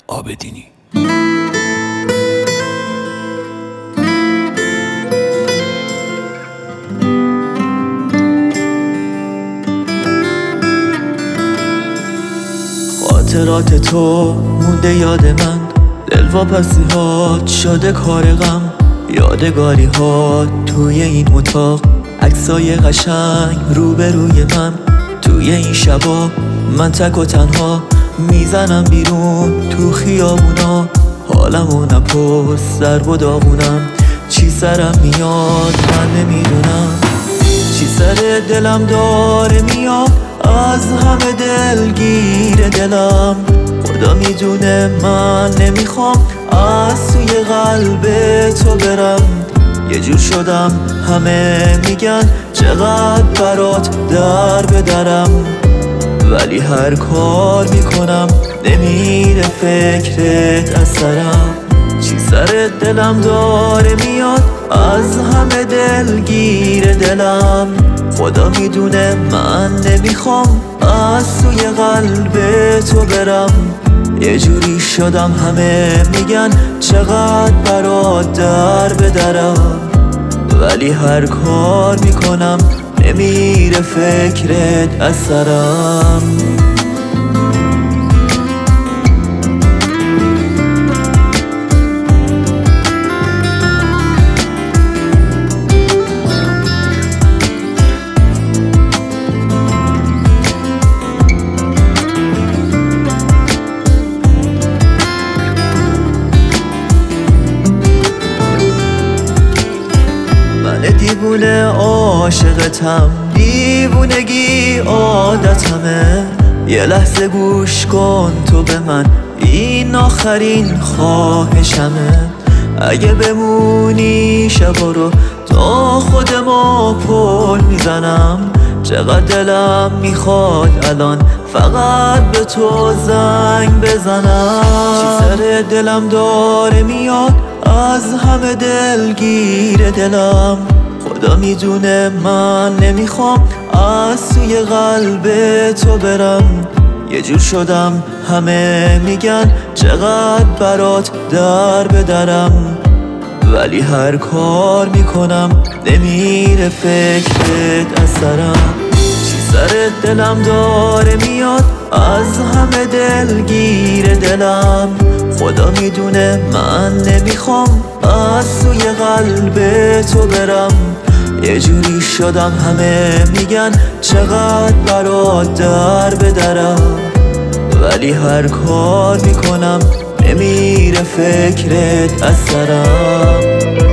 عابدینی. خاطرات تو مونده یاد من، دلواپسی هات شده کار غم، یادگاری ها توی این اتاق، عکسای قشنگ روبروی من. توی این شبا من تک و تنها میزنم بیرون تو خیابونا، حالمو نپرس در و داغونم، چی سرم میاد من نمیدونم، چی سر دلم داره میاد، از همه دلگیر دلم. خدا میدونه من نمیخوام از توی قلب تو برم، یه جور شدم همه میگن چقدر برات در بدرم، ولی هر کار میکنم نمیره فکرت از سرم. چی سر دلم داره میاد، از همه دلگیر دلم. خدا میدونه من نمیخوام از توی قلب تو برم، یه جوری شدم همه میگن چقدر برات در بدرم، ولی هر کار میکنم نمیره فکرت از سرم. دیوونه عاشقتم، دیوونگی عادتمه، یه لحظه گوش کن تو به من، این آخرین خواهشمه. اگه بمونی شبا رو تا خودمو پل میزنم، چقدر دلم میخواد الان فقط به تو زنگ بزنم. چی سر دلم داره میاد، از همه دلگیر دلم. خدا میدونه من نمیخوام از توی قلب تو برم، یه جور شدم همه میگن چقدر برات در بدرم، ولی هر کار میکنم نمیره فکرت از سرم. چی سر دلم داره میاد، از همه دلگیر دلم. خدا میدونه من نمیخوام از توی قلب تو برم، یه جوری شدم همه میگن چقدر برات در بدرم، ولی هر کار میکنم نمیره فکرت از سرم.